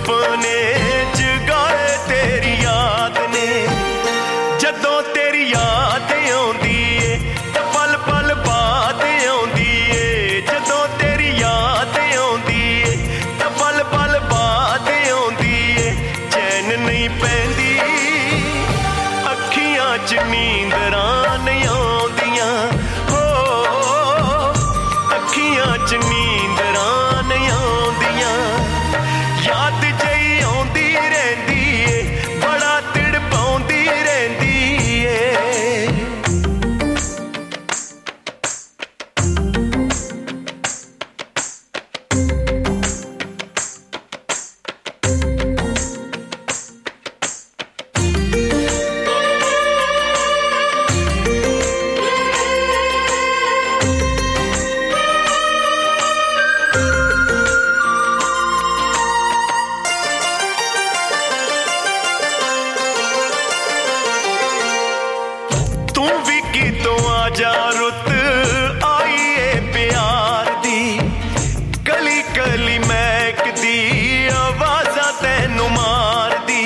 सुपने जगाए तेरी याद ने। जदों तेरी याद आउंदी ए ते पल पल बात आउंदी ए। जदों तेरी याद आउंदी ए ते पल पल बात आउंदी ए। चैन नहीं पैंदी अखियां च नींदरां नहीं आउंदियां हो। अखियां च नींदरां नहीं आउंदियां। याद जई आउंदी रहिंदी ए बड़ा तिड़पाउंदी रहिंदी ए। तू भी कितों आ जा रुत आई ए प्यार दी। कली कली महकदी आवाज़ां तैनू मार दी।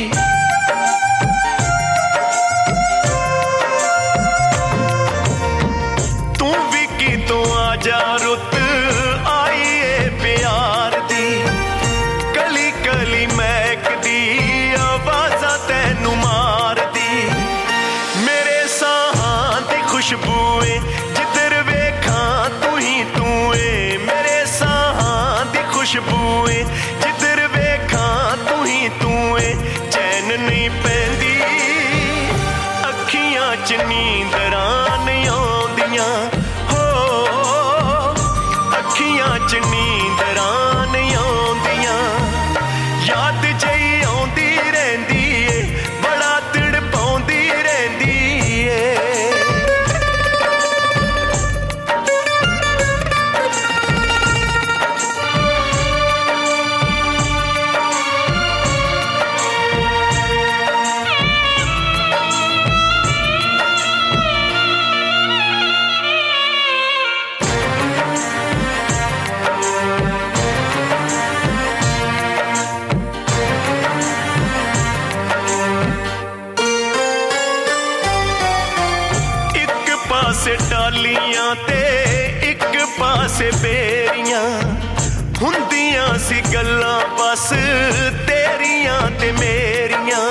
तू भी कितों आ जा रुत आई ए प्यार दी। कली कली महकदी आवाज़ां तैनू मार दी। मेरे साहां दी खुशबू ए जिधर वेखां तू ही तू ए। मेरे साहां दी खुशबू ए जिधर वेखां तू ही तू ए। चैन नहीं पैंदी अखियां च नींदरां नहीं आउंदियां हो। अखियां च नींदरां नहीं आउंदियां। याद जई आउंदी रहिंदी ए बड़ा तिड़पाउंदी रहिंदी ए। एक पासे टालियां ते एक पासे बेरियां हुंदियां सी गल्लां बस तेरियां ते मेरियां।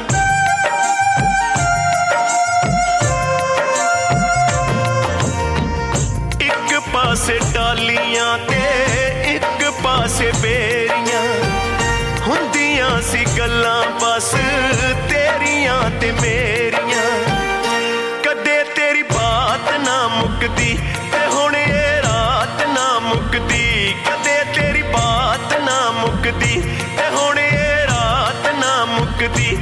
एक पासे टालियां ते एक पासे बेरियां हुंदियां सी गल्लां बस तेरियां ते मेरियां। कदे तेरी बात ना मुकदी ते हुण ये रात ना मुकदी। कदे तेरी बात ना मुकदी ते हुण ये रात ना मुकदी।